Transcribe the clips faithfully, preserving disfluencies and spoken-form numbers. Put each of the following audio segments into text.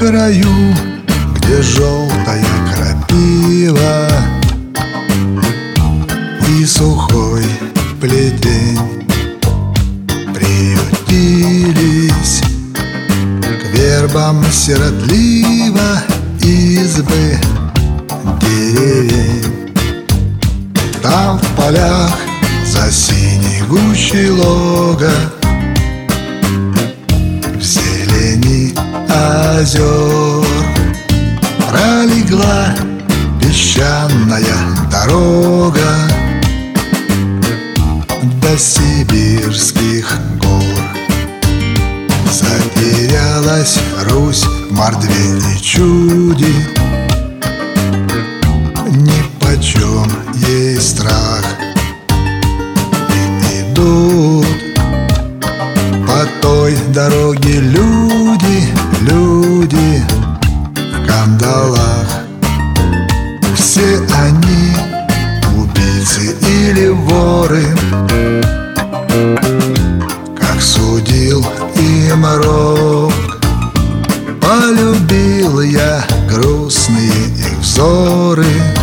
краю, где желтая крапива и сухой плетень приютились к вербам сиротливо избы деревень. Там в полях за синей гущей лога, в зелени озер пролегла песчаная дорога до сибирских гор. Затерялась Русь в мордве и чуде, нипочем ей страх. И идут по той дороге люди, люди в кандалах. Все они убийцы или воры, как судил им рок. Полюбил я грустные их взоры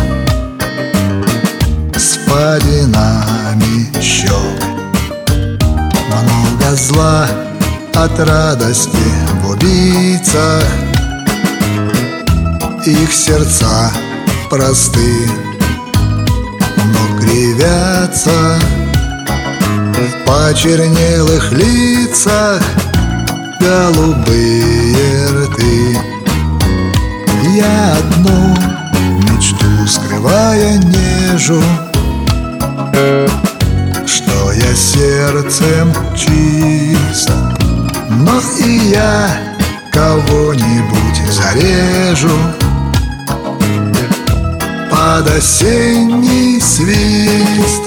с падинами щек. Много зла от радости в убийцах, их сердца просты, но кривятся в почернелых лицах голубые рты. Я одну мечту скрывая нежу, что я сердцем чист, но и я кого-нибудь зарежу под осенний свист.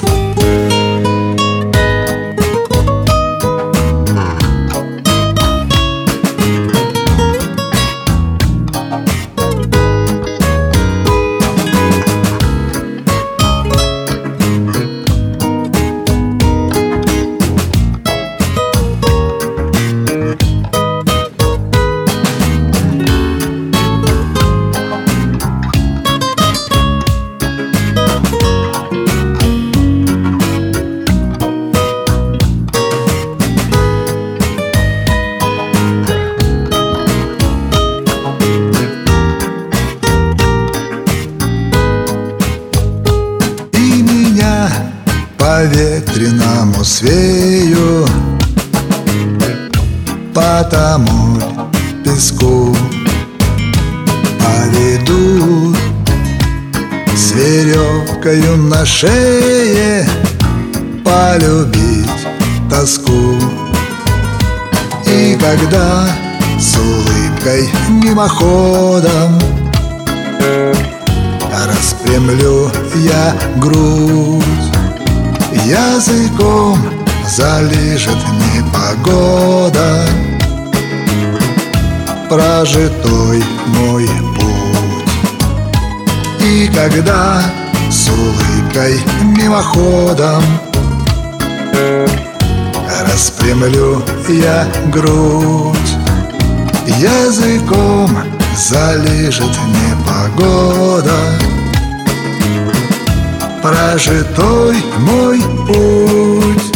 По ветреному свею, по тому песку поведут с веревкою на шее полюбить тоску. И когда с улыбкой мимоходом распрямлю я грудь, языком залижет непогода прожитой мой путь. И когда с улыбкой мимоходом распрямлю я грудь, языком залижет непогода прожитой мой путь.